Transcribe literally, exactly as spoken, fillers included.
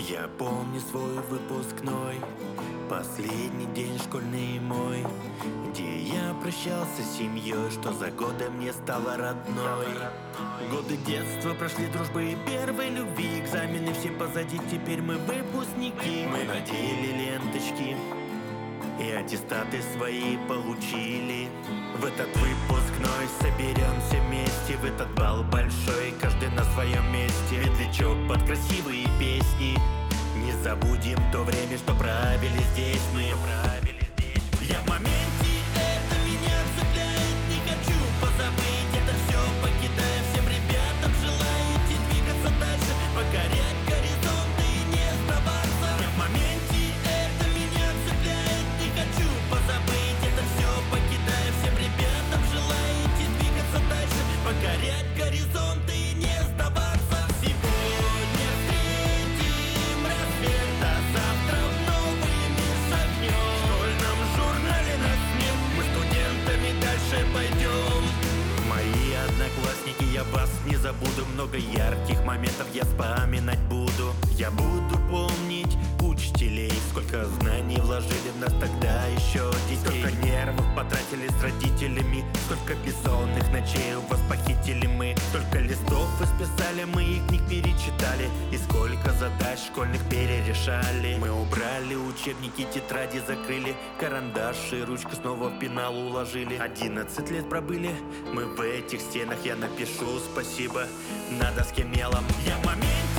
Я помню свой выпускной, последний день школьный мой, где я прощался с семьей, что за годы мне стало родной. Годы детства прошли, дружбы и первой любви, экзамены все позади, теперь мы выпускники. Мы надели ленточки и аттестаты свои получили. В этот выпускной соберемся вместе, в этот бал большой, каждый на своем месте. Ветлячок под красивые песни, не забудем то время, что провели здесь мы. Я в моменте, это меня цепляет, не хочу позабыть это все, покидая всем ребятам, желаете двигаться дальше, покорять горизонты и не сдаваться. Я в моменте, это меня цепляет, не хочу позабыть это все, покидая всем ребятам, желаете двигаться дальше, покорять горизонты и не сдаваться. Сегодня встретим рассвет, а завтра в новый мир шагнем. В школьном журнале нас нет, мы студентами дальше пойдем. Мои одноклассники, я вас не забуду, много ярких моментов я вспоминать буду. Я буду помнить учителей, сколько знаний вложили в нас тогда еще детей. Сколько нервов потратили с родителями, сколько бессонных ночей у вас похитили мы. Сколько листов исписали мы и книг перечитали, и сколько задач школьных перерешали. Мы убрали учебники, тетради закрыли, карандаш и ручку снова в пенал уложили. Одиннадцать лет пробыли мы в этих стенах, я напишу спасибо на доске мелом. Я в моменте,